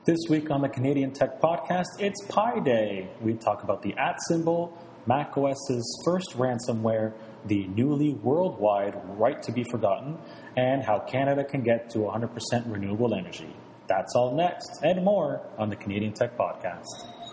This week on the Canadian Tech Podcast, it's Pi Day. We talk about the @symbol, macOS's first ransomware, the newly worldwide right to be forgotten, and how Canada can get to 100% renewable energy. That's all next and more on the Canadian Tech Podcast.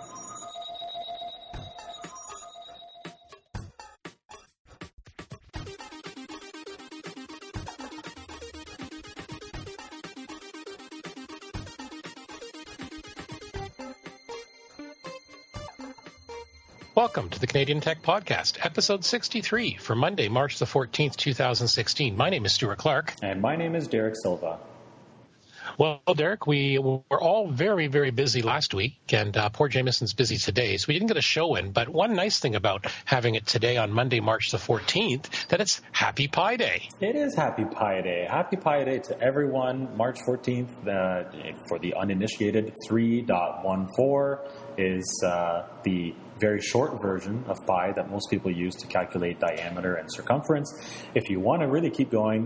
Welcome to the Canadian Tech Podcast, episode 63 for Monday, March the 14th, 2016. My name is Stuart Clark. And my name is Derek Silva. Well, Derek, we were all very, very busy last week, and poor Jameson's busy today, so we didn't get a show in. But one nice thing about having it today on Monday, March the 14th, that it's Happy Pi Day. It is Happy Pi Day. Happy Pi Day to everyone. March 14th, for the uninitiated, 3.14 is the very short version of pi that most people use to calculate diameter and circumference. If you want to really keep going,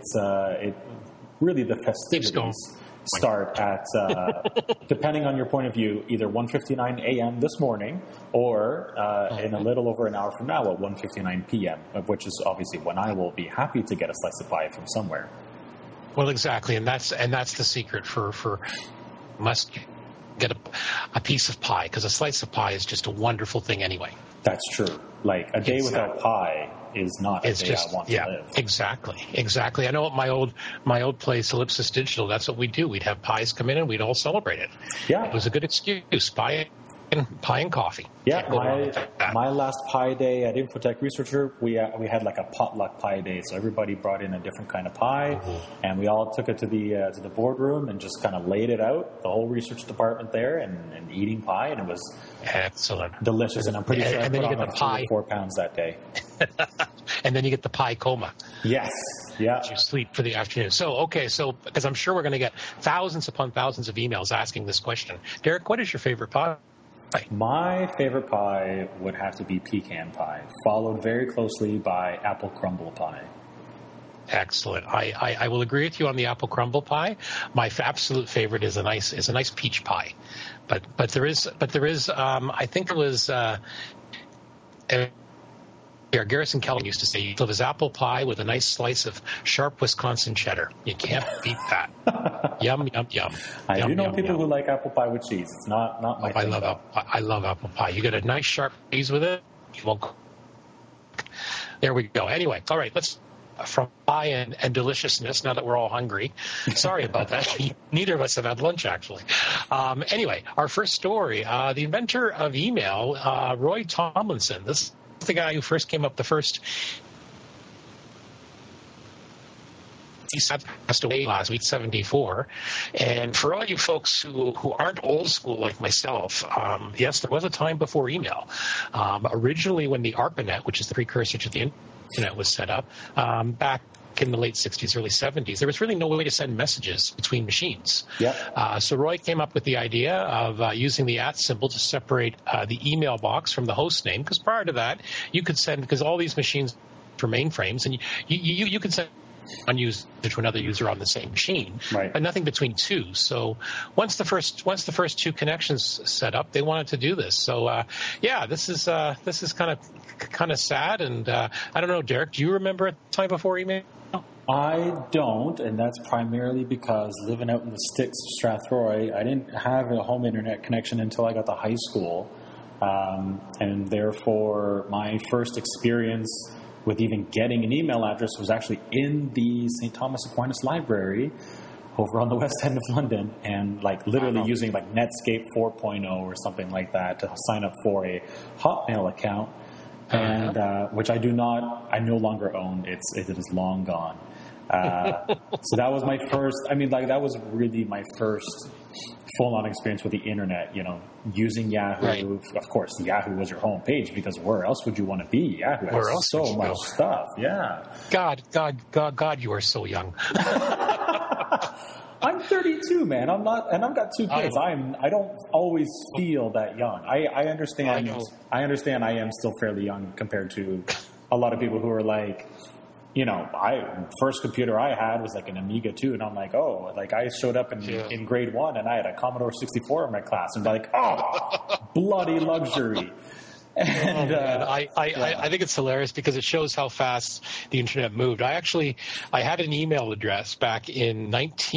really the festivities start at, depending on your point of view, either 1:59 a.m. this morning or in a little over an hour from now at 1:59 p.m., which is obviously when I will be happy to get a slice of pie from somewhere. Well, exactly, and that's the secret for must get a piece of pie, because a slice of pie is just a wonderful thing anyway. That's true. Like a day without pie is not a day I want to live. Exactly. I know at my old place, Ellipsis Digital, that's what we do. We'd have pies come in and we'd all celebrate it. Yeah. It was a good excuse. Pie and coffee. Yeah, my last Pi Day at Infotech Researcher, we had like a potluck Pi Day, so everybody brought in a different kind of pie, and we all took it to the boardroom and just kind of laid it out, the whole research department there, and eating pie, and it was excellent, delicious, and I'm pretty sure I put on like 3 or 4 pounds that day. And then you get the pie coma. Yes. Yeah. You sleep for the afternoon. So because I'm sure we're going to get thousands upon thousands of emails asking this question. Derek, what is your favorite pie? My favorite pie would have to be pecan pie, followed very closely by apple crumble pie. Excellent. I will agree with you on the apple crumble pie. My absolute favorite is a nice peach pie, but there is I think it was Garrison Keller used to say you love his apple pie with a nice slice of sharp Wisconsin cheddar. You can't beat that. Yum, yum, yum. I do know people who like apple pie with cheese. It's not my thing. I love apple pie. You get a nice sharp cheese with it. You won't. There we go. Anyway, all right, let's from pie and deliciousness, now that we're all hungry. Sorry about that. Neither of us have had lunch, actually. Anyway, our first story, the inventor of email, Roy Tomlinson. This is the guy who first came up the first. He passed away last week, 74. And for all you folks who aren't old school like myself, yes, there was a time before email. Originally, when the ARPANET, which is the precursor to the Internet, was set up, back in the late 60s, early 70s, there was really no way to send messages between machines. Yep. So Roy came up with the idea of using the @ symbol to separate the email box from the host name, because prior to that, you could send, because all these machines were mainframes, and you could send one user to another user on the same machine, right, but nothing between two. So once the first two connections set up, they wanted to do this. So this is kind of sad, and I don't know, Derek, do you remember a time before email? I don't, and that's primarily because living out in the sticks of Strathroy, I didn't have a home internet connection until I got to high school, and therefore my first experience with even getting an email address was actually in the St. Thomas Aquinas Library over on the west end of London, and like literally using like Netscape 4.0 or something like that to sign up for a Hotmail account, and which I no longer own. It is long gone. So that was my first. I mean, like that was really my first full-on experience with the internet. You know, using Yahoo. Right. Of course, Yahoo was your home page, because where else would you want to be? Yahoo has so much stuff. Yeah. God, you are so young. I'm 32, man. I'm not, and I've got 2 kids. I don't always feel that young. I understand. I understand. I am still fairly young compared to a lot of people who are like first computer I had was like an Amiga 2, and I'm like, oh, like I showed up in grade 1 and I had a Commodore 64 in my class, and like, oh, bloody luxury. And I think it's hilarious because it shows how fast the internet moved. I had an email address back in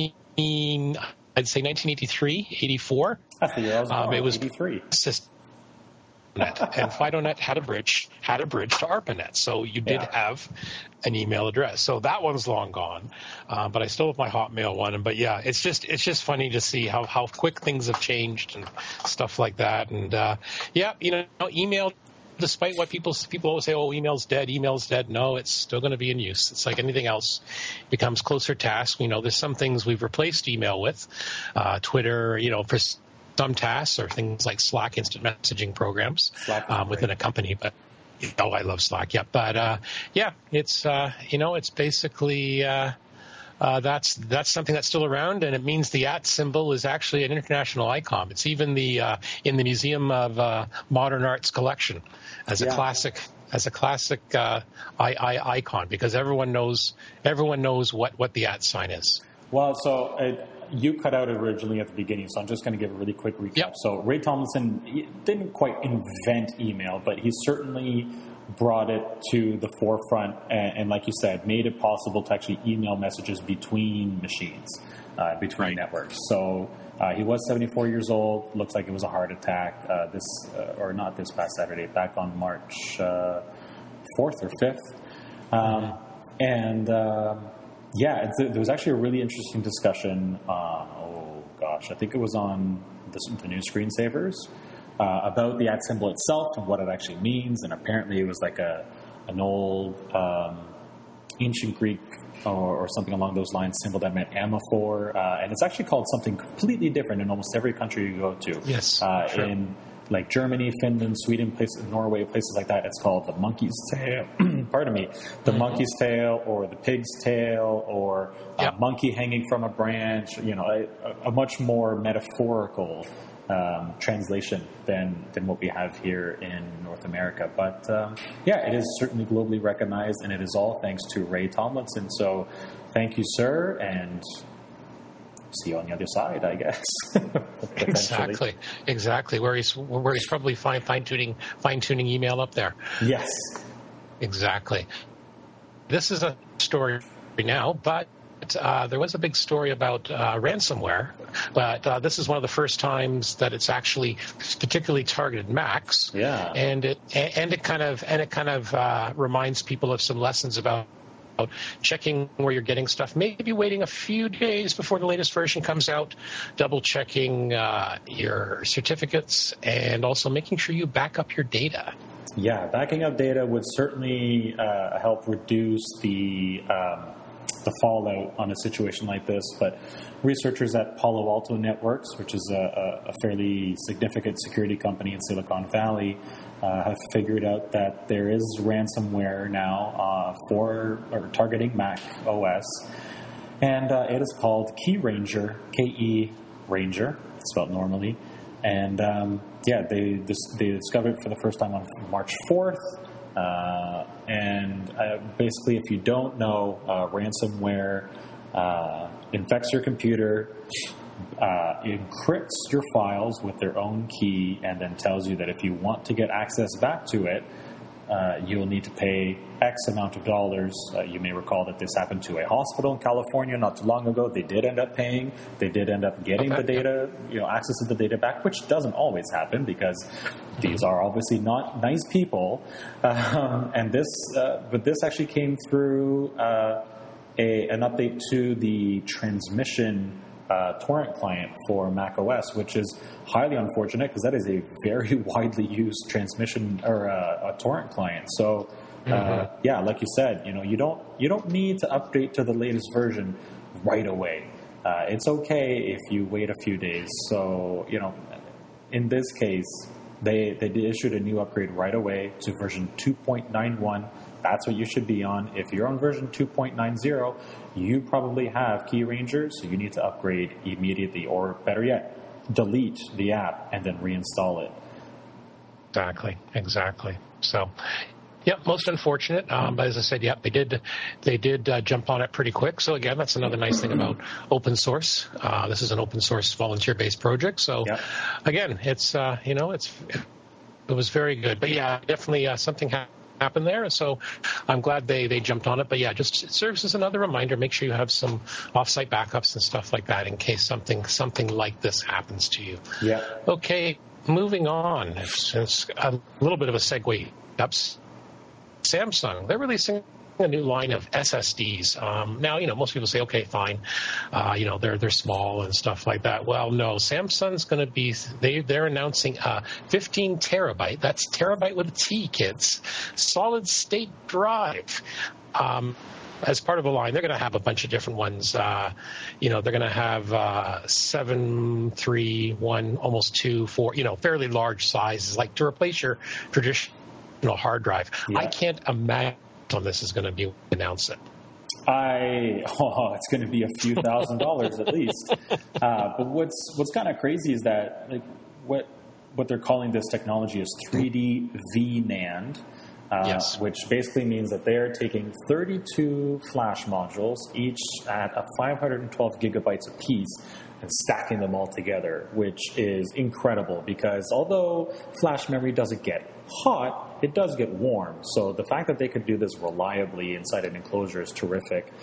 1983, 84. That's the year I was born. It was 83. And FidoNet had a bridge to ARPANET, so you did have an email address. So that one's long gone, but I still have my Hotmail one. But yeah, it's just funny to see how quick things have changed and stuff like that. And email. Despite what people always say, oh, email's dead. No, it's still going to be in use. It's like anything else. It becomes closer tasks. There's some things we've replaced email with, Twitter. For some tasks or things like Slack instant messaging programs within a company. But I love Slack. Yeah, but it's it's basically that's something that's still around, and it means the @ symbol is actually an international icon. It's even in the Museum of Modern Art's collection as a classic. As a classic icon, because everyone knows what the @ sign is. Well, so you cut out originally at the beginning, so I'm just going to give a really quick recap. Yep. So Ray Tomlinson didn't quite invent email, but he certainly brought it to the forefront and like you said, made it possible to actually email messages between machines, between networks. So he was 74 years old. Looks like it was a heart attack not this past Saturday, back on March 4th or 5th. There was actually a really interesting discussion. I think it was on the new screensavers about the @ symbol itself and what it actually means. And apparently it was like an old ancient Greek or something along those lines symbol that meant Amaphor. And it's actually called something completely different in almost every country you go to. Yes, sure. In like Germany, Finland, Sweden, Norway, places like that, it's called the monkey's tail. Pardon me, the monkey's tail, or the pig's tail, or a monkey hanging from a branch. A much more metaphorical translation than what we have here in North America. But it is certainly globally recognized, and it is all thanks to Ray Tomlinson. So, thank you, sir, and see you on the other side, I guess. Exactly. Where he's probably fine tuning email up there. Yes, exactly. This is a story now, but there was a big story about ransomware. But this is one of the first times that it's actually particularly targeted Macs. Yeah, and it kind of reminds people of some lessons about checking where you're getting stuff, maybe waiting a few days before the latest version comes out, double checking your certificates, and also making sure you back up your data. Yeah, backing up data would certainly help reduce the fallout on a situation like this. But researchers at Palo Alto Networks, which is a fairly significant security company in Silicon Valley, have figured out that there is ransomware now for targeting Mac OS, and it is called KeyRanger, K-E Ranger, spelled normally, and they discovered it for the first time on March 4th, and basically, if you don't know, ransomware infects your computer, encrypts your files with their own key, and then tells you that if you want to get access back to it, you'll need to pay X amount of dollars. You may recall that this happened to a hospital in California not too long ago. They did end up paying. They did end up getting the data, access to the data back, which doesn't always happen because these are obviously not nice people. But this actually came through an update to the transmission torrent client for Mac OS, which is highly unfortunate because that is a very widely used transmission or a torrent client. So, like you said, you don't need to update to the latest version right away. It's okay if you wait a few days. So, in this case, they issued a new upgrade right away to version 2.91. That's what you should be on. If you're on version 2.90, you probably have KeyRanger, so you need to upgrade immediately, or better yet, delete the app and then reinstall it. Exactly. So, Yep, most unfortunate. But as I said, yep, they did jump on it pretty quick. So again, that's another nice thing about open source. This is an open source volunteer-based project. So again, it's it was very good. But yeah, definitely something happened there. So I'm glad they jumped on it. But yeah, just it serves as another reminder. Make sure you have some offsite backups and stuff like that in case something like this happens to you. Yeah. Okay, moving on. It's a little bit of a segue. Samsung, they're releasing a new line of SSDs. Now, most people say, okay, fine. They're small and stuff like that. Well, no, Samsung's going to be, they're announcing a 15 terabyte, that's terabyte with a T, kids, solid state drive. As part of a line, they're going to have a bunch of different ones. They're going to have 7, 3, 1, almost 2, 4, fairly large sizes, like to replace your traditional hard drive. Yeah. I can't imagine this is going to be announced. It's going to be a few $1,000s at least. But what's kind of crazy is that what they're calling this technology is 3D VNAND, which basically means that they're taking 32 flash modules, each at a 512 gigabytes apiece, and stacking them all together, which is incredible because although flash memory doesn't get hot, it does get warm. So the fact that they could do this reliably inside an enclosure is terrific.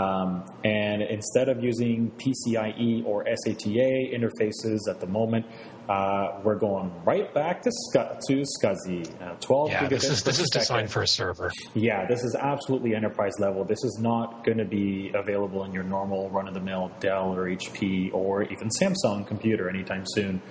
And instead of using PCIe or SATA interfaces at the moment, we're going right back to SCSI, 12 gigabits per second. This is designed for a server. Yeah, this is absolutely enterprise level. This is not going to be available in your normal run-of-the-mill Dell or HP or even Samsung computer anytime soon.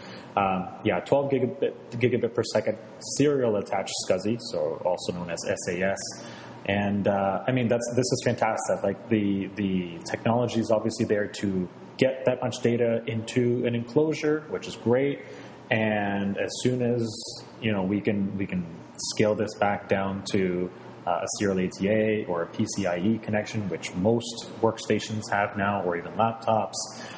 12 gigabit per second serial attached SCSI, so also known as SAS. And this is fantastic. Like the technology is obviously there to get that much data into an enclosure, which is great. And as soon as we can scale this back down to a serial ATA or a PCIe connection, which most workstations have now, or even laptops.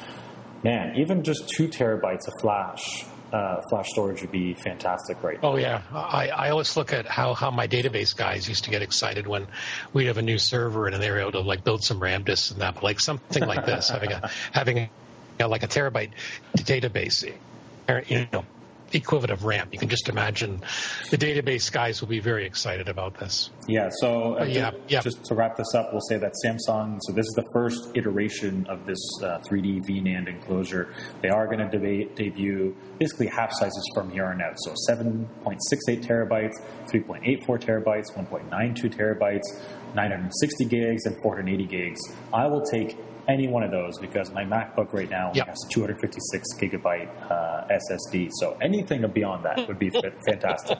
Man, even just 2 terabytes of flash storage would be fantastic right now. Oh, yeah. I always look at how my database guys used to get excited when we'd have a new server and they were able to build some RAM disks and that. But something like this, having a terabyte database, equivalent of RAM. You can just imagine the database guys will be very excited about this. Yeah, so just to wrap this up, we'll say that Samsung, so this is the first iteration of this 3D VNAND enclosure. They are going to debut basically half sizes from here on out. So 7.68 terabytes, 3.84 terabytes, 1.92 terabytes, 960 gigs, and 480 gigs. I will take any one of those because my MacBook right now has 256 gigabyte SSD. So anything beyond that would be fantastic.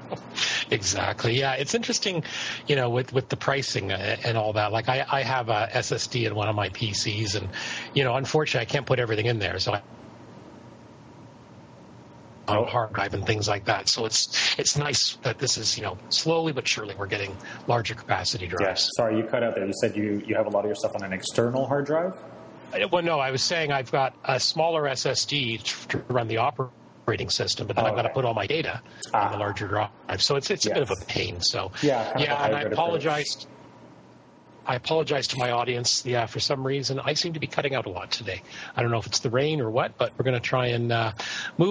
Exactly. Yeah, it's interesting, with the pricing and all that. Like I have a SSD in one of my PCs, and unfortunately, I can't put everything in there. So hard drive and things like that. So it's nice that this is, slowly but surely we're getting larger capacity drives. Yeah. Sorry, you cut out there. You said you have a lot of your stuff on an external hard drive? Well, no, I was saying I've got a smaller SSD to run the operating system, but then I've got to put all my data on the larger drive. So it's a bit of a pain. So and I apologized. I apologize to my audience. Yeah, for some reason, I seem to be cutting out a lot today. I don't know if it's the rain or what, but we're going to try and move.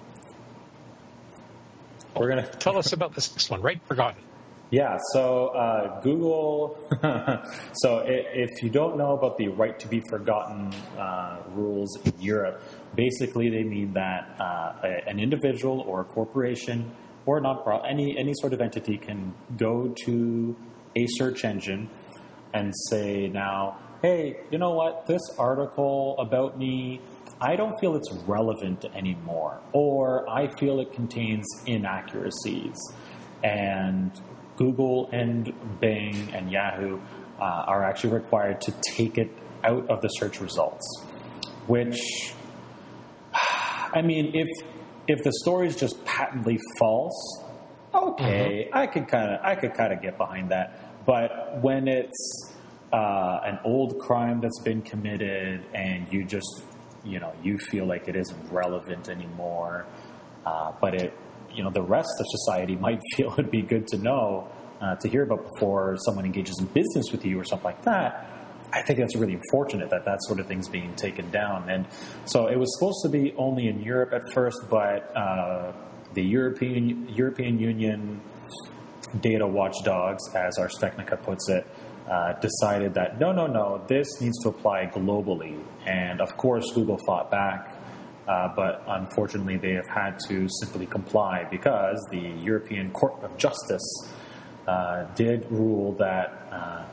We're going to tell us about this next one, Right Forgotten. Yeah, so Google. So if you don't know about the right to be forgotten rules in Europe, basically they mean that an individual or a corporation or any sort of entity can go to a search engine and say now, hey, you know what? This article about me, I don't feel it's relevant anymore, or I feel it contains inaccuracies. And Google and Bing and Yahoo are actually required to take it out of the search results, which, I mean, if the story is just patently false, okay, I could kind of get behind that. But when it's an old crime that's been committed and you just, you feel like it isn't relevant anymore, but the rest of society might feel it'd be good to know, to hear about before someone engages in business with you or something like that, I think that's really unfortunate that sort of thing's being taken down. And so it was supposed to be only in Europe at first, but the European Union data watchdogs, as Ars Technica puts it, decided that no, this needs to apply globally. And of course, Google fought back, but unfortunately, they have had to simply comply because the European Court of Justice did rule that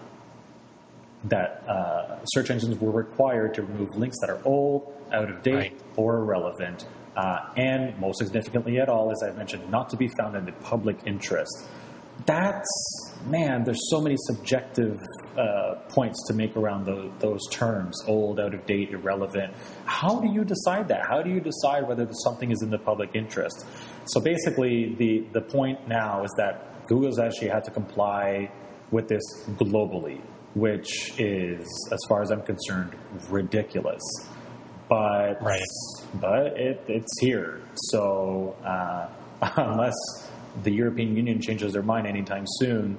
search engines were required to remove links that are old, out of date, right, or irrelevant, and most significantly at all, as I mentioned, not to be found in the public interest. There's so many subjective points to make around those terms, old, out of date, irrelevant. How do you decide that? How do you decide whether something is in the public interest? So basically, the point now is that Google's actually had to comply with this globally, which is, as far as I'm concerned, ridiculous. But right, it's here. So unless the European Union changes their mind anytime soon,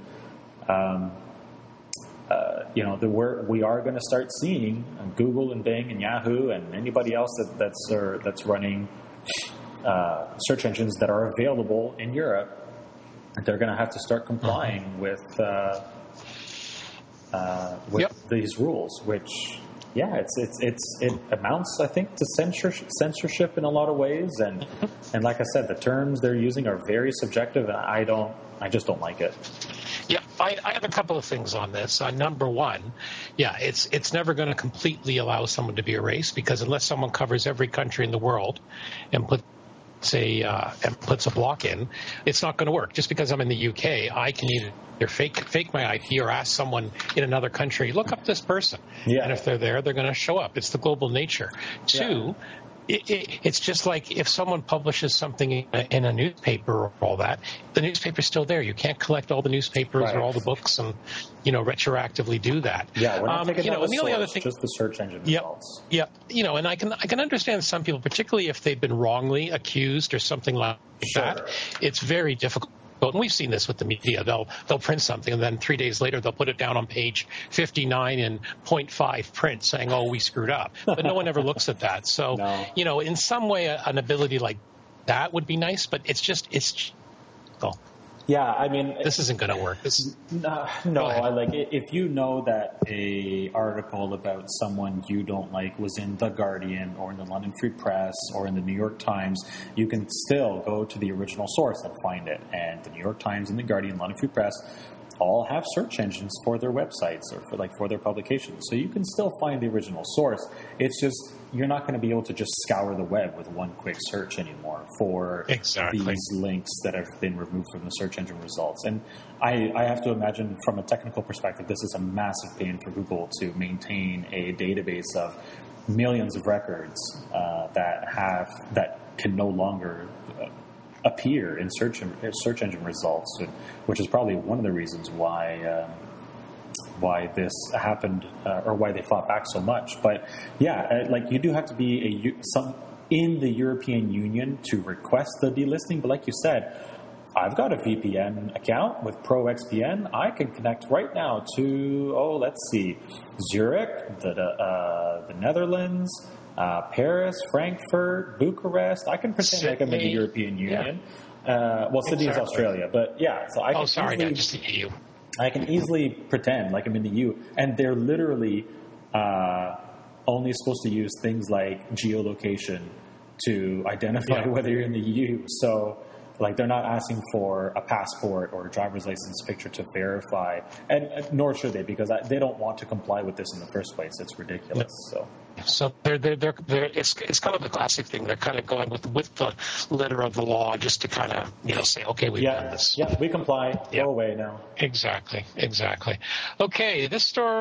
we are going to start seeing Google and Bing and Yahoo and anybody else that's running search engines that are available in Europe. They're going to have to start complying with these rules, which, it amounts, I think, to censorship in a lot of ways. And like I said, the terms they're using are very subjective, and I just don't like it. Yeah, I have a couple of things on this. Number one, it's never going to completely allow someone to be erased, because unless someone covers every country in the world and puts a block in, it's not going to work. Just because I'm in the UK, I can either fake my IP or ask someone in another country, look up this person. Yeah. And if they're there, they're going to show up. It's the global nature. Two, it's just like if someone publishes something in a newspaper or all that, the newspaper's still there. You can't collect all the newspapers or all the books and, retroactively do that. Yeah, we're not taking and the only other thing, just the search engine results. Yeah, and I can understand some people, particularly if they've been wrongly accused or something like that. It's very difficult. And we've seen this with the media. They'll print something, and then 3 days later they'll put it down on page 59 in 0.5 print saying, oh, we screwed up. But no one ever looks at that. So, in some way, an ability like that would be nice, but it's yeah, I mean, this isn't going to work. If you know that a article about someone you don't like was in The Guardian or in the London Free Press or in the New York Times, you can still go to the original source and find it. And the New York Times and the Guardian, London Free Press all have search engines for their websites or for their publications. So you can still find the original source. It's just you're not going to be able to just scour the web with one quick search anymore for these links that have been removed from the search engine results. And I have to imagine from a technical perspective, this is a massive pain for Google to maintain a database of millions of records that can no longer appear in search engine results, which is probably one of the reasons why this happened or why they fought back so much. But you do have to be in the European Union to request the delisting. But like you said, I've got a VPN account with ProXPN. I can connect right now to Zurich, the Netherlands, Paris, Frankfurt, Bucharest. I can pretend like I'm in the European Union. Yeah. Sydney is Australia, but so I can just the EU. I can easily pretend like I'm in the EU, and they're literally only supposed to use things like geolocation to identify whether you're in the EU. So, they're not asking for a passport or a driver's license picture to verify, and nor should they, because they don't want to comply with this in the first place. It's ridiculous. So they're it's kind of the classic thing. They're kind of going with the letter of the law just to kind of say, okay, we've done this. Yeah, we comply. Go away now. Exactly. Okay, this story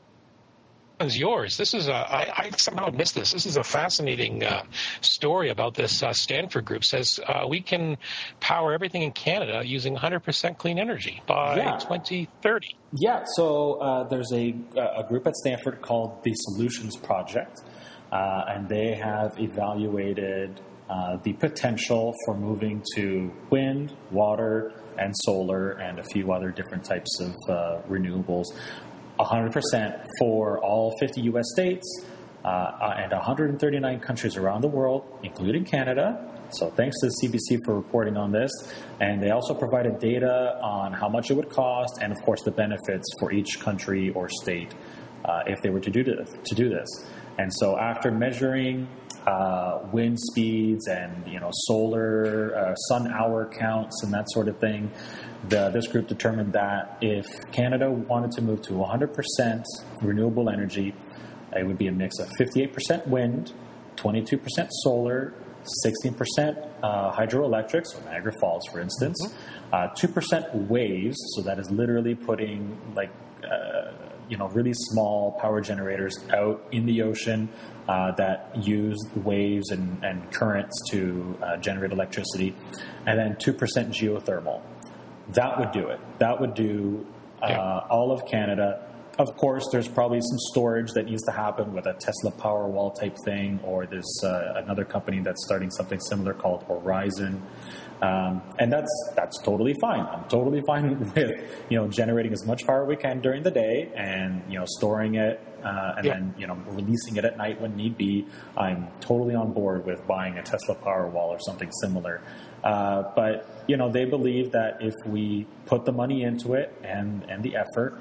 is yours. This is I somehow missed this. This is a fascinating story about this Stanford group. Says we can power everything in Canada using 100% clean energy by 2030. Yeah, so there's a group at Stanford called the Solutions Project, and they have evaluated the potential for moving to wind, water, and solar, and a few other different types of renewables, 100% for all 50 U.S. states and 139 countries around the world, including Canada. So thanks to the CBC for reporting on this. And they also provided data on how much it would cost and, of course, the benefits for each country or state if they were to do this. And so after measuring wind speeds and solar sun hour counts and that sort of thing, this group determined that if Canada wanted to move to 100% renewable energy, it would be a mix of 58% wind, 22% solar, 16% hydroelectric, so Niagara Falls, for instance, 2% waves, so that is literally putting really small power generators out in the ocean that use waves and currents to generate electricity, and then 2% geothermal. That would do it. That would do all of Canada. Of course, there's probably some storage that needs to happen with a Tesla Powerwall type thing, or there's another company that's starting something similar called Horizon, and that's totally fine. I'm totally fine with generating as much power we can during the day and storing it and then releasing it at night when need be. I'm totally on board with buying a Tesla Powerwall or something similar. But they believe that if we put the money into it and the effort,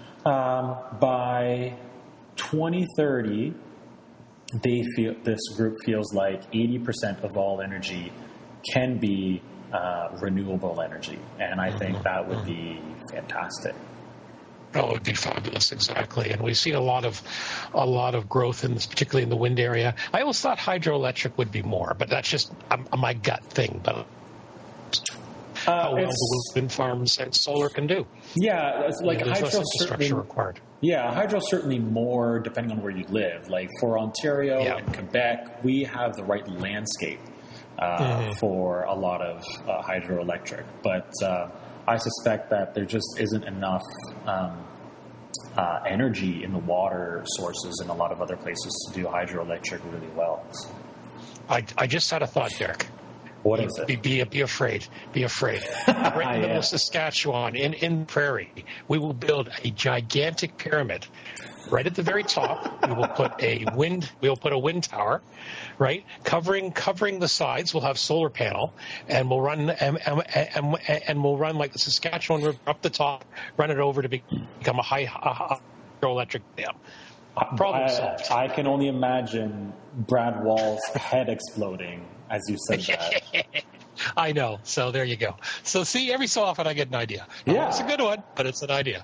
by 2030, this group feels like 80% of all energy can be renewable energy, and I think that would be fantastic. Oh, it would be fabulous, exactly. And we've seen a lot of growth in this, particularly in the wind area. I always thought hydroelectric would be more, but that's just my gut thing. But how well the wind farms and solar can do. Yeah, it's like there's hydro less infrastructure required. Yeah, hydro certainly more depending on where you live. Like for Ontario and Quebec, we have the right landscape for a lot of hydroelectric. But I suspect that there just isn't enough energy in the water sources in a lot of other places to do hydroelectric really well. So. I just had a thought, Derek. What is it? Be afraid. Be afraid. Right in the middle of Saskatchewan, in prairie, we will build a gigantic pyramid. Right at the very top, we will put a wind tower, right, covering the sides. We'll have solar panel, and we'll run and we'll run like the Saskatchewan River up the top, run it over to become a hydroelectric dam. Problem solved. I can only imagine Brad Wall's head exploding as you said that. I know. So there you go. So see, every so often I get an idea. Yeah. It's a good one, but it's an idea.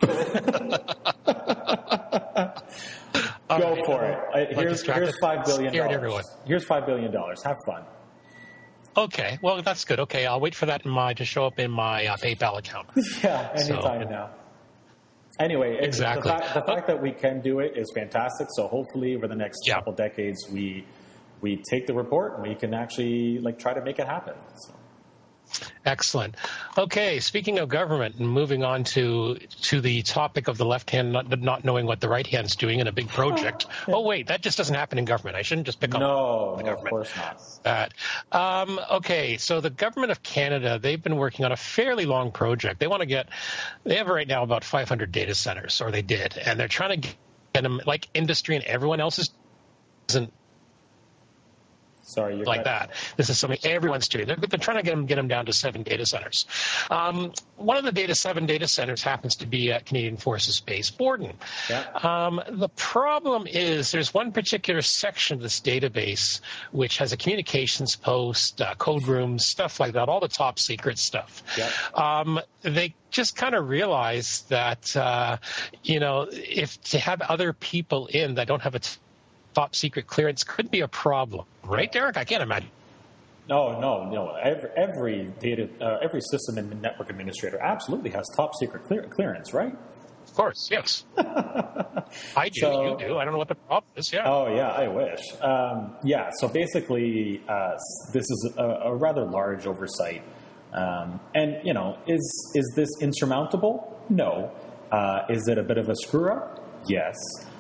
Go for it. Here's $5 billion. Everyone. Here's $5 billion. Have fun. Okay. Well, that's good. Okay. I'll wait for that to show up in my PayPal account. Yeah, anytime now. Anyway, exactly. The fact that we can do it is fantastic. So hopefully over the next couple decades, we take the report and we can actually try to make it happen. So. Excellent. Okay, speaking of government and moving on to the topic of the left hand not knowing what the right hand's doing in a big project. Oh, wait, that just doesn't happen in government. I shouldn't just pick on the government. No, of course not. Okay, so the government of Canada, they've been working on a fairly long project. They have right now about 500 data centers, or they did, and they're trying to get them, like industry and everyone else isn't. Sorry, you're like that. This is something everyone's doing. They're trying to get them down to 7 data centers. One of the 7 data centers happens to be at Canadian Forces Base Borden. Yeah. The problem is there's one particular section of this database which has a communications post, code rooms, stuff like that, all the top secret stuff. Yeah. They just kind of realized that, if to have other people in that don't have a top secret clearance could be a problem, right, Derek? I can't imagine. No. Every system and network administrator absolutely has top secret clearance, right? Of course, yes. I do. You do. I don't know what the problem is. Yeah. Oh, yeah. I wish. So basically, this is a rather large oversight, and is this insurmountable? No. Is it a bit of a screw up? Yes.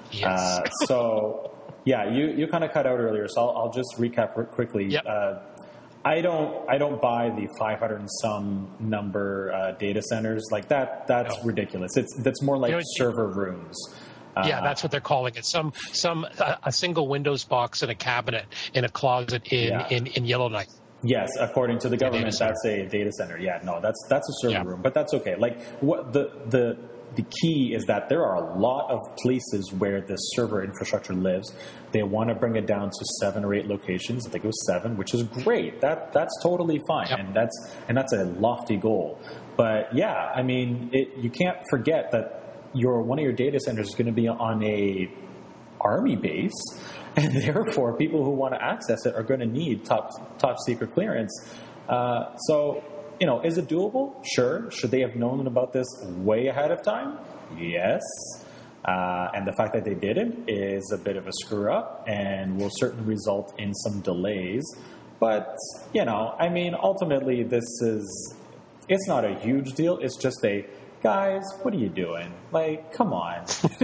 Yes. Yeah, you kind of cut out earlier, so I'll just recap quickly. Yep. I don't buy the 500 and some number data centers like that. That's ridiculous. That's more like server rooms. Yeah, that's what they're calling it. A single Windows box in a cabinet in a closet in Yellowknife. Yes, according to the government, that's a data center. Yeah, no, that's a server room, but that's okay. Like what the key is that there are a lot of places where this server infrastructure lives. They want to bring it down to 7 or 8 locations. I think it was 7, which is great. That's totally fine, and that's a lofty goal. But yeah, I mean, you can't forget that one of your data centers is going to be on a army base, and therefore people who want to access it are going to need top secret clearance. So, is it doable? Sure. Should they have known about this way ahead of time? Yes. And the fact that they didn't is a bit of a screw up and will certainly result in some delays. But, ultimately it's not a huge deal. It's just guys, what are you doing? Like, come on.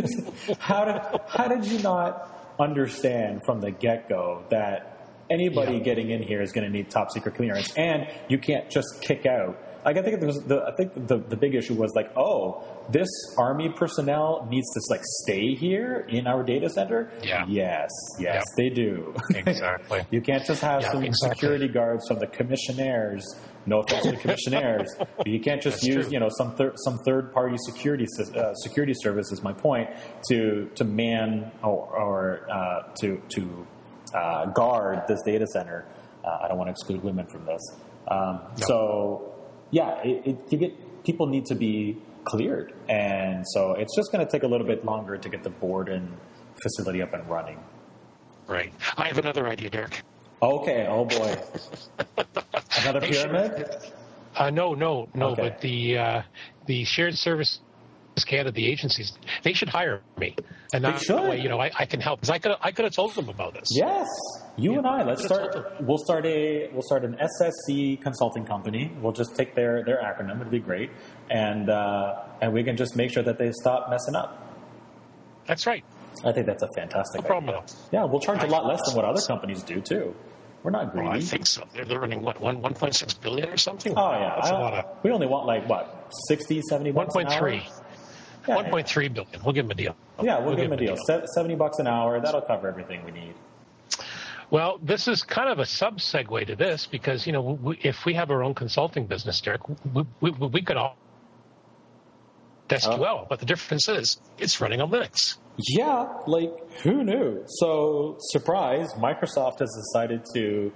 How did you not understand from the get-go that anybody getting in here is going to need top secret clearance, and you can't just kick out? Like, I think the big issue was like, oh, this army personnel needs to stay here in our data center. Yeah. Yes, they do. Exactly. You can't just have some security guards from the commissionaires. No offense to the commissionaires, but you can't just use some third party security service is my point to man or to guard this data center. I don't want to exclude women from this. So yeah, people need to be cleared, and so it's just going to take a little bit longer to get the board and facility up and running. Right. I have another idea, Derek. Okay. Oh boy. Another pyramid? No. Okay. But the Shared Service Canada, the agencies, they should hire me, and that way, I can help. Because I could have told them about this. Yes, and I. Let's start. We'll start an SSC consulting company. We'll just take their acronym. It'll be great, and we can just make sure that they stop messing up. That's right. I think that's a fantastic idea. problem at all. Yeah, we'll charge a lot less than what other companies do too. We're not greedy. I think so. They're running, what, 1.6 billion or something? Oh, yeah. That's a lot of... We only want, 60, 70 bucks an hour? 1.3. Yeah, 1.3 billion. We'll give them a deal. Yeah, we'll give them a deal. 70 bucks an hour. That'll cover everything we need. Well, this is kind of a sub-segue to this because, if we have our own consulting business, Derek, we could all SQL, but the difference is it's running on Linux. Yeah, who knew? So, surprise, Microsoft has decided to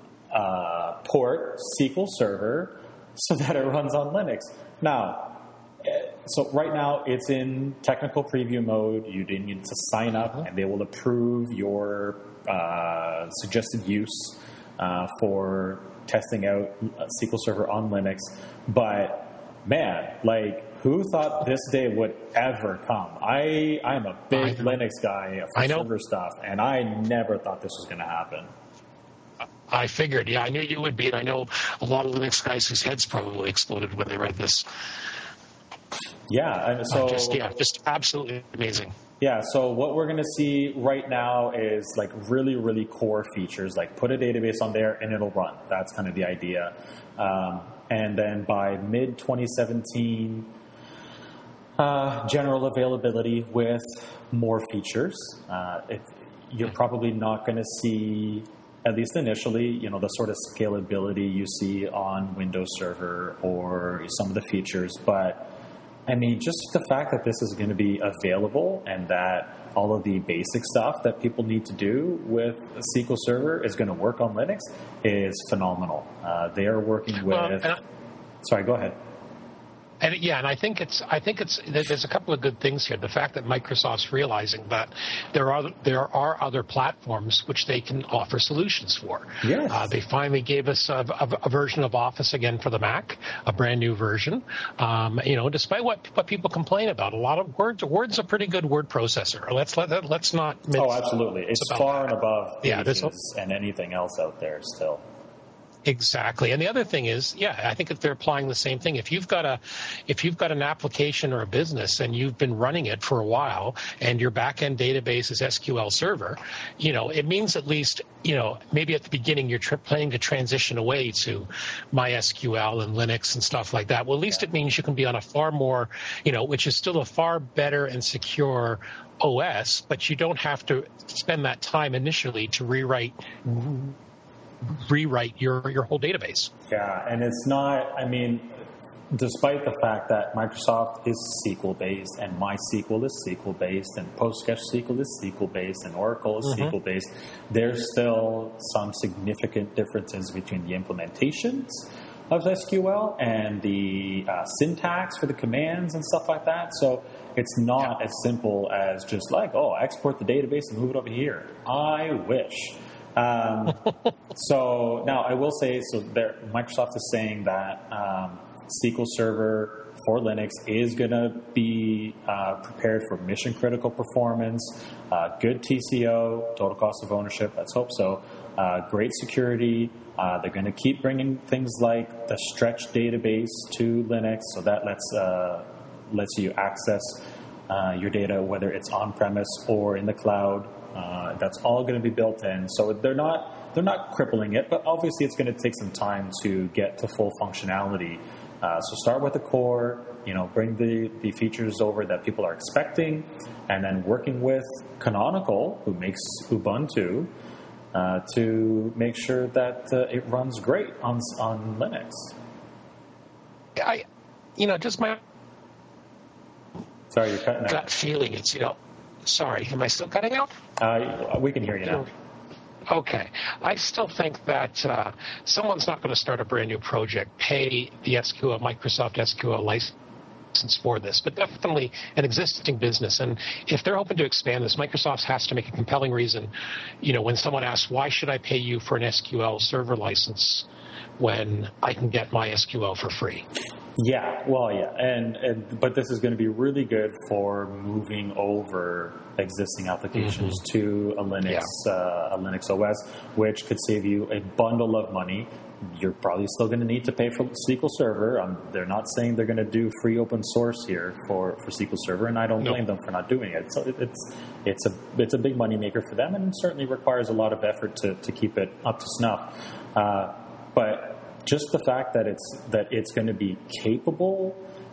port SQL Server so that it runs on Linux. Now, so right now it's in technical preview mode. You need to sign up, and they will approve your suggested use for testing out SQL Server on Linux. But, man, who thought this day would ever come? I'm a big Linux guy for server stuff, and I never thought this was going to happen. I figured, I knew you would be, and I know a lot of Linux guys whose heads probably exploded when they read this. Yeah, and so just absolutely amazing. Yeah, so what we're going to see right now is really, really core features, put a database on there and it'll run. That's kind of the idea. And then by mid-2017, general availability with more features. You're probably not going to see, at least initially, the sort of scalability you see on Windows Server or some of the features. But, I mean, just the fact that this is going to be available and that all of the basic stuff that people need to do with SQL Server is going to work on Linux is phenomenal. They are working with... Sorry, go ahead. And I think there's a couple of good things here. The fact that Microsoft's realizing that there are other platforms which they can offer solutions for. Yes. They finally gave us a version of Office again for the Mac, a brand new version. Despite what people complain about, a lot of Word's a pretty good word processor. Let's not. Oh, absolutely. It's far and above Pages and anything else out there still. Exactly. And the other thing is, I think that they're applying the same thing. If you've got an application or a business and you've been running it for a while and your back-end database is SQL Server, it means at least, maybe at the beginning you're planning to transition away to MySQL and Linux and stuff like that. Well, at least it means you can be on a far more, which is still a far better and secure OS, but you don't have to spend that time initially to rewrite your whole database. Yeah, and it's not, despite the fact that Microsoft is SQL-based and MySQL is SQL-based and PostgreSQL is SQL-based and Oracle is SQL-based, there's still some significant differences between the implementations of SQL and the syntax for the commands and stuff like that. So it's not as simple as just like, export the database and move it over here. I wish. So now I will say, Microsoft is saying that SQL Server for Linux is going to be prepared for mission critical performance, good TCO, total cost of ownership. Let's hope so. Great security. They're going to keep bringing things like the Stretch database to Linux, so that lets you access your data, whether it's on premise or in the cloud. That's all going to be built in. So they're not crippling it, but obviously it's going to take some time to get to full functionality. So start with the core, bring the features over that people are expecting, and then working with Canonical, who makes Ubuntu, to make sure that it runs great on Linux. Just my Sorry, you're cutting out. Gut feeling. It's Sorry, am I still cutting out? We can hear you now. Okay. I still think that someone's not going to start a brand new project, pay the Microsoft SQL license for this, but definitely an existing business. And if they're hoping to expand this, Microsoft has to make a compelling reason. When someone asks, why should I pay you for an SQL server license when I can get my SQL for free? Yeah, but this is going to be really good for moving over existing applications to a Linux OS, which could save you a bundle of money. You're probably still going to need to pay for SQL Server. They're not saying they're going to do free open source here for SQL Server, and I don't blame them for not doing it. So it's a big money maker for them, and certainly requires a lot of effort to keep it up to snuff. But just the fact that it's going to be capable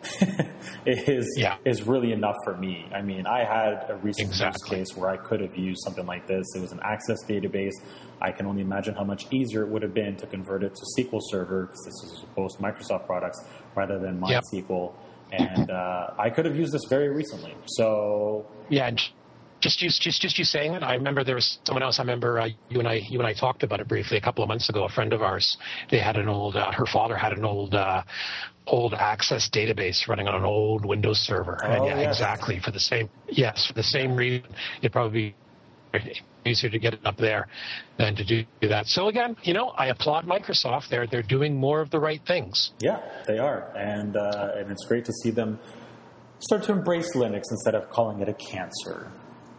is really enough for me. I had a recent use case where I could have used something like this. It was an Access database. I can only imagine how much easier it would have been to convert it to SQL Server, because this is both Microsoft products rather than MySQL. And I could have used this very recently. So Just you saying it. I remember there was someone else. I remember you and I talked about it briefly a couple of months ago. A friend of ours, they had an old. Her father had an old Access database running on an old Windows server, exactly for the same reason. It'd probably be easier to get it up there than to do that. So again, I applaud Microsoft. They're doing more of the right things. Yeah, they are, and it's great to see them start to embrace Linux instead of calling it a cancer.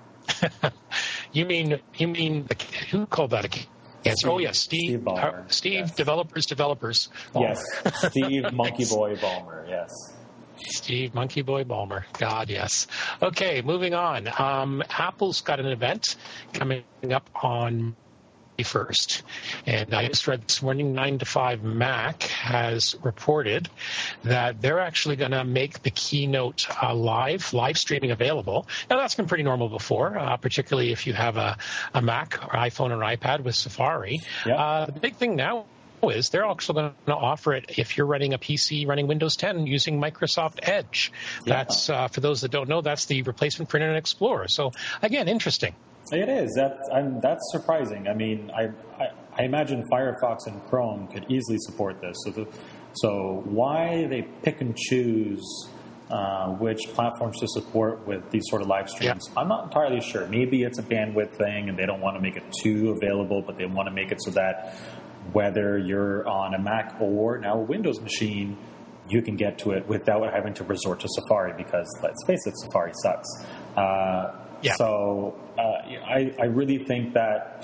You mean who called that a cancer? Oh yes, Steve Ballmer. Steve, yes. Developers. Ballmer. Yes, Steve Monkey Boy Ballmer. Yes, Steve Monkey Boy Ballmer. God, yes. Okay, moving on. Apple's got an event coming up on first, and I just read this morning 9 to 5 Mac has reported that they're actually going to make the keynote live streaming available. Now that's been pretty normal before, particularly if you have a Mac or iPhone or iPad with Safari. The big thing now is they're also going to offer it if you're running a PC running Windows 10 using Microsoft Edge. That's for those that don't know, that's the replacement for Internet Explorer. So again, interesting. It is. That's surprising. I imagine Firefox and Chrome could easily support this. So why they pick and choose which platforms to support with these sort of live streams, I'm not entirely sure. Maybe it's a bandwidth thing and they don't want to make it too available, but they want to make it so that whether you're on a Mac or now a Windows machine, you can get to it without having to resort to Safari, because let's face it, Safari sucks. So I really think that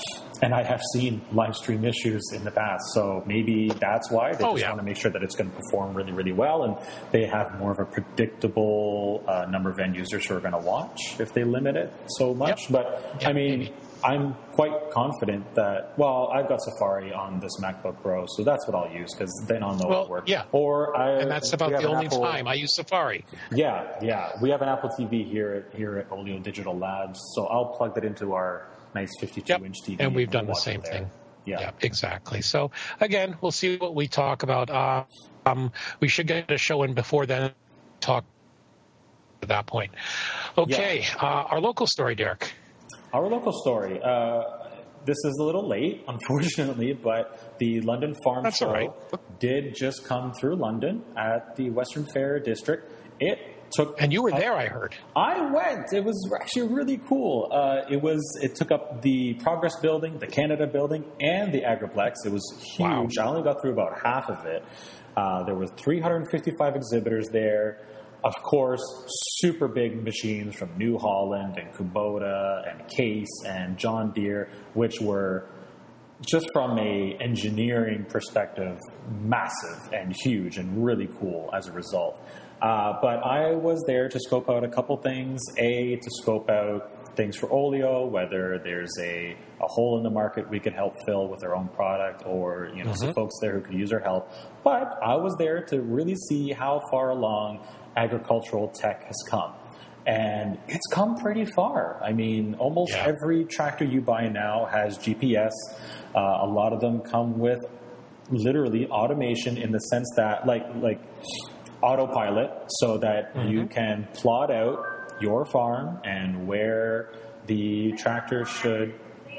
And I have seen live stream issues in the past, so maybe that's why they want to make sure that it's going to perform really, really well, and they have more of a predictable number of end users who are going to watch if they limit it so much. But I mean, maybe. I'm quite confident that, well, I've got Safari on this MacBook Pro, so that's what I'll use, because then I'll know it works. Yeah. And that's about the only time I use Safari. Yeah. We have an Apple TV here at Olio Digital Labs, so I'll plug that into our nice 52-inch TV. And we've done the same thing. Yeah, exactly. So, again, we'll see what we talk about. We should get a show in before then, talk at that point. Okay, our local story, Derek. Our local story. This is a little late, unfortunately, but the London Farm Show did just come through London at the Western Fair District. And you were there, I heard. I went. It was actually really cool. It took up the Progress Building, the Canada Building, and the Agriplex. It was huge. Wow. I only got through about half of it. There were 355 exhibitors there. Of course, super big machines from New Holland and Kubota and Case and John Deere, which were, just from a engineering perspective, massive and huge and really cool as a result. But I was there to scope out a couple things. To scope out things for Olio, whether there's a hole in the market we could help fill with our own product, or some folks there who could use our help. But I was there to really see how far along agricultural tech has come. And it's come pretty far. I mean, almost every tractor you buy now has GPS. A lot of them come with literally automation, in the sense that like autopilot, so that you can plot out your farm and where the tractor should.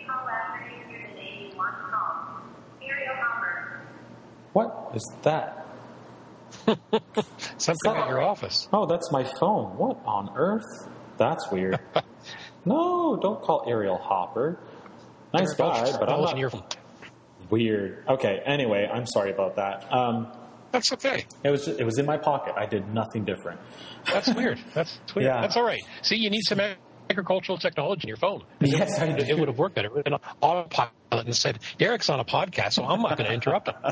What is that? Something at your office. Oh, that's my phone. What on earth? That's weird. No, don't call Ariel Hopper. Nice guy, but I'm not. Your phone. Weird. Okay. Anyway, I'm sorry about that. That's okay. It was in my pocket. I did nothing different. That's weird. That's weird. Yeah. That's all right. See, you need some agricultural technology in your phone. Yes, I do. It would have worked better. It would have been autopilot and said, Derek's on a podcast, so I'm not going to interrupt him.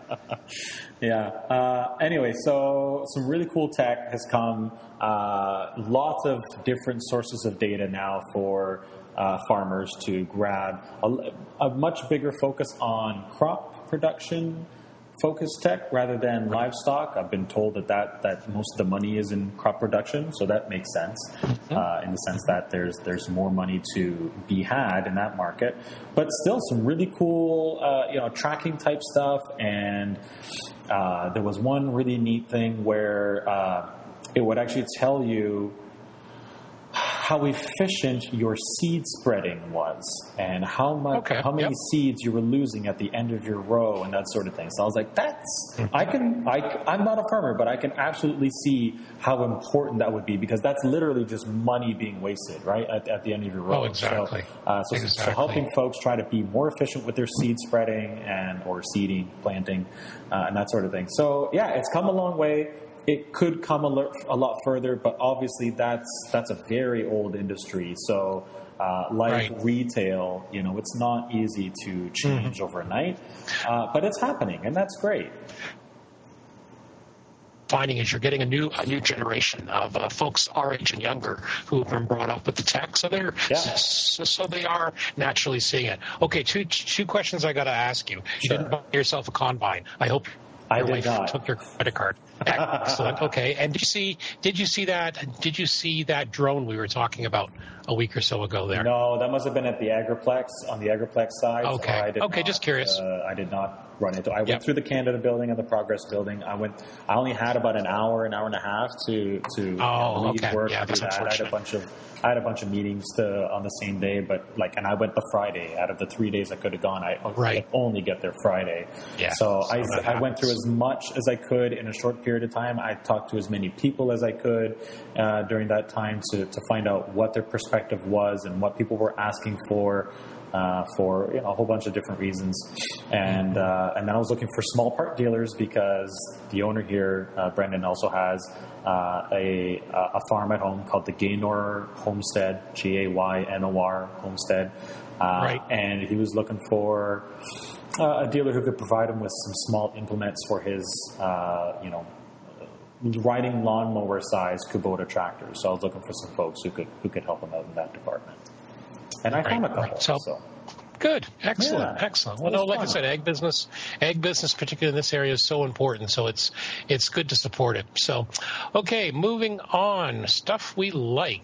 Anyway, so some really cool tech has come. Lots of different sources of data now for farmers to grab. A much bigger focus on crop production focused tech rather than livestock. I've been told that most of the money is in crop production, so that makes sense in the sense that there's more money to be had in that market. But still, some really cool tracking type stuff. And there was one really neat thing where it would actually tell you how efficient your seed spreading was, and how many seeds you were losing at the end of your row, and that sort of thing. So I was like, I'm not a farmer, but I can absolutely see how important that would be, because that's literally just money being wasted, right, at the end of your row. Oh, exactly. So helping folks try to be more efficient with their seed spreading or seeding, planting, and that sort of thing. So yeah, it's come a long way. It could come a lot further, but obviously that's a very old industry. So retail, it's not easy to change overnight, but it's happening, and that's great. Finding is you're getting a new generation of folks our age and younger who have been brought up with the tech, so they are naturally seeing it. Okay, two questions I got to ask you. You didn't buy yourself a combine. I hope your wife took your credit card. Excellent. Okay. And did you see that drone we were talking about a week or so ago there? No, that must have been at the Agriplex, on the Agriplex side. Okay. So just curious. I did not run into. I went through the Canada Building and the Progress Building. I only had about an hour and a half to leave work. Yeah, that's unfortunate. I had a bunch of meetings on the same day, but and I went the Friday. Out of the 3 days I could have gone, I could only get there Friday. Yeah, so I went through as much as I could in a short period of time. I talked to as many people as I could during that time to find out what their perspective was and what people were asking for. for a whole bunch of different reasons. And then I was looking for small part dealers because the owner here, Brendan, also has a farm at home called the Gaynor Homestead, Gaynor Homestead. Right. And he was looking for a dealer who could provide him with some small implements for his, riding lawnmower size Kubota tractors. So I was looking for some folks who could help him out in that department. And I found a couple. So. Good. Excellent. Yeah. Excellent. Well, no, like I said, egg business, particularly in this area, is so important. So it's good to support it. So, okay, moving on. Stuff we like.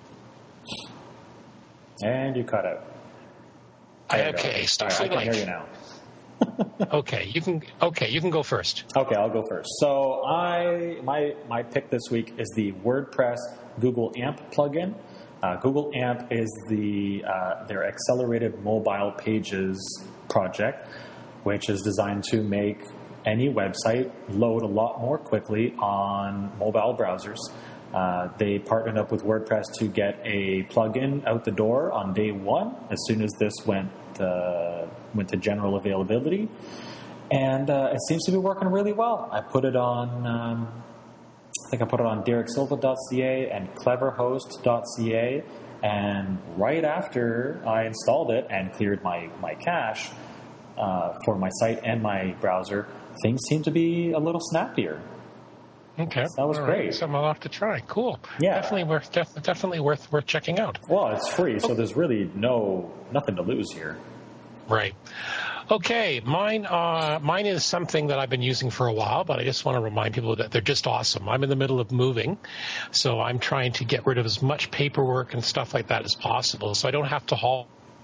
And you cut out. Okay, stuff we like. I can hear you now. Okay, you can go first. Okay, I'll go first. So my pick this week is the WordPress Google AMP plugin. Google AMP is their accelerated mobile pages project, which is designed to make any website load a lot more quickly on mobile browsers. They partnered up with WordPress to get a plugin out the door on day one as soon as this went to general availability, and it seems to be working really well. I put it on. I think I put it on DerekSilva.ca and CleverHost.ca, and right after I installed it and cleared my cache for my site and my browser, things seem to be a little snappier. Okay, so that was great. Right. Something I'll have to try. Cool. Yeah, definitely worth checking out. Well, it's free, so there's really nothing to lose here. Right. Okay, mine is something that I've been using for a while, but I just want to remind people that they're just awesome. I'm in the middle of moving, so I'm trying to get rid of as much paperwork and stuff like that as possible, so I don't have to haul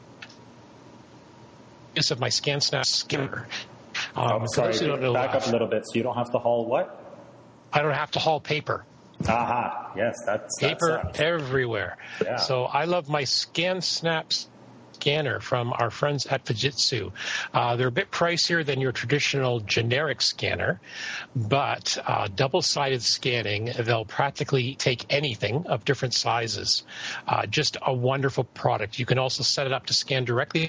use of my ScanSnap scanner. Sorry, back up a little bit. So you don't have to haul what? I don't have to haul paper. Aha, yes, that's paper everywhere. Yeah. So I love my ScanSnap scanner from our friends at Fujitsu. They're a bit pricier than your traditional generic scanner, but double-sided scanning, they'll practically take anything of different sizes. Just a wonderful product. You can also set it up to scan directly,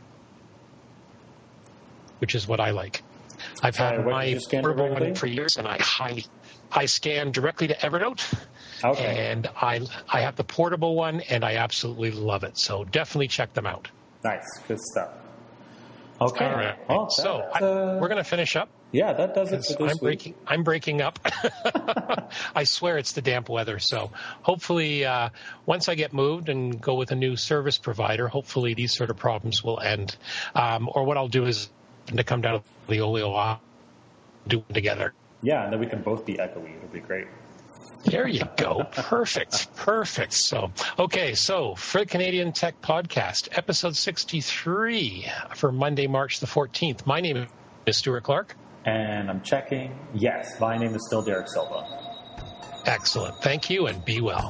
which is what I like. I've had my portable one for years, and I scan directly to Evernote. Okay. And I have the portable one, and I absolutely love it. So definitely check them out. Nice. Good stuff. Okay. All right. Well, so we're going to finish up. Yeah, that does it for this week. I'm breaking up. I swear it's the damp weather. So hopefully once I get moved and go with a new service provider, hopefully these sort of problems will end. Or what I'll do is to come down to the Oleo, do them together. Yeah, and then we can both be echoey. It'll be great. There you go. Perfect. So, okay. So for the Canadian Tech Podcast, episode 63 for Monday, March the 14th. My name is Stuart Clark. And I'm checking. Yes, my name is still Derek Silva. Excellent. Thank you, and be well.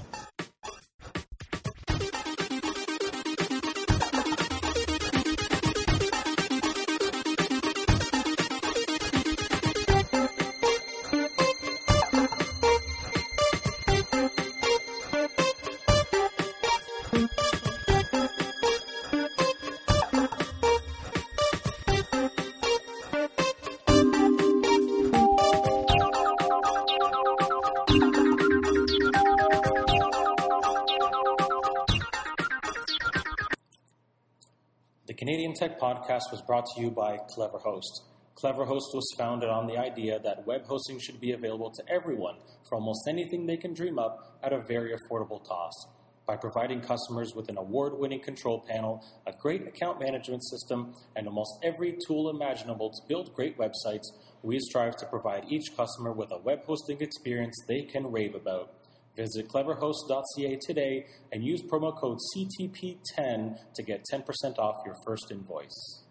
The Canadian Tech Podcast was brought to you by CleverHost. CleverHost was founded on the idea that web hosting should be available to everyone for almost anything they can dream up at a very affordable cost. By providing customers with an award-winning control panel, a great account management system, and almost every tool imaginable to build great websites, we strive to provide each customer with a web hosting experience they can rave about. Visit cleverhost.ca today and use promo code CTP10 to get 10% off your first invoice.